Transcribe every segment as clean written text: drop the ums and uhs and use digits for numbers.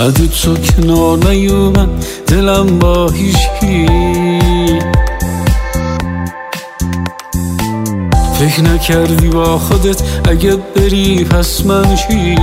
بعد تو کنار نیومد دلم با هیچکی. فکر نکردی با خودت اگه بری پس من چی؟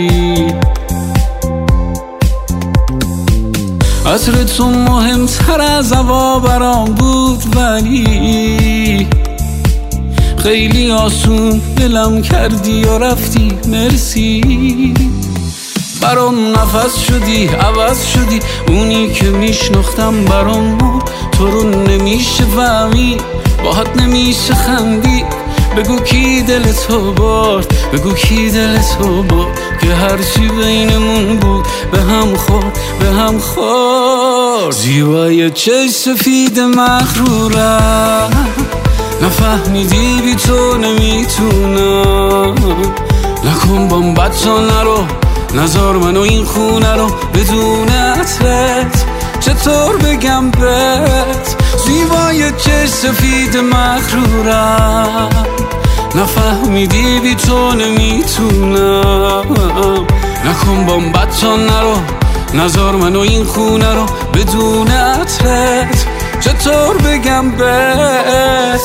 عطر تو مهمتر از هوا برام بود، ولی خیلی آسون دلم کردی و رفتی. مرسی برام نفس شدی، عوض شدی، اونی که میشناختم برام مرد. تو رو نمیشه فهمید، باهات نمیشه خندید. بگو کی دل تو برد، بگو کی دل تو برد که هرچی بینمون بود به هم خورد، به هم خورد. زیبای چشم سفید مغرورم، نفهمیدی بی تو نمیتونم. نکن بام بد تا نرو، نذار منو این خونه رو بدون عطرت. چطور بگم بهت زیبای چشم سفید مغرورم، نفهمیدی بی تو نمیتونم. نکن بام بد تا نرو، نذار منو این خونه رو بدون عطرت. چطور بگم بهت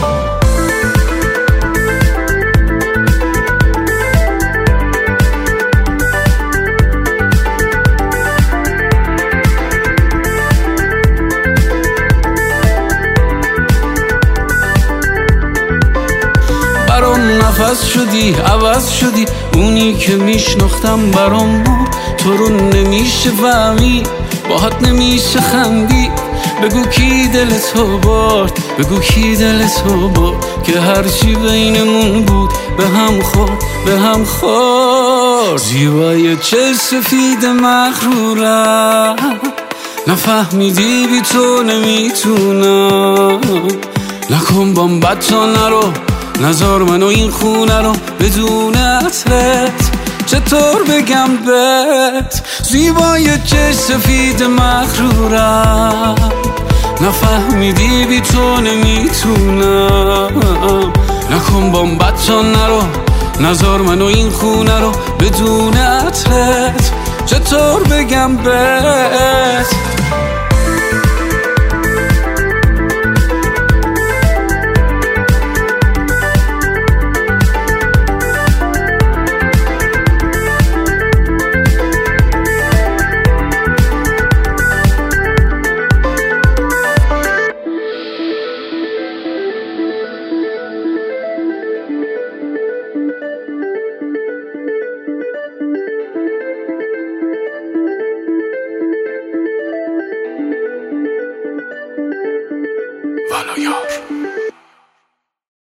نفس شدی، عوض شدی، اونی که میشناختم برام مرد. تو رو نمیشه فهمید، باهات نمیشه خندید. بگو کی دل تو برد، بگو کی دل تو برد که هرچی بینمون بود به هم خورد، به هم خورد. زیبای چشم سفید مغرورم، نفهمیدی بی تو نمیتونم. نکن بام بد تا نرو، نذار منو این خونه رو بدون عطرت. چطور بگم بهت زیبای چشم سفید مغرورم، نفهمیدی بی تو نمیتونم. نکن بام بد تا نرو، نذار منو این خونه رو بدون عطرت. چطور بگم بهت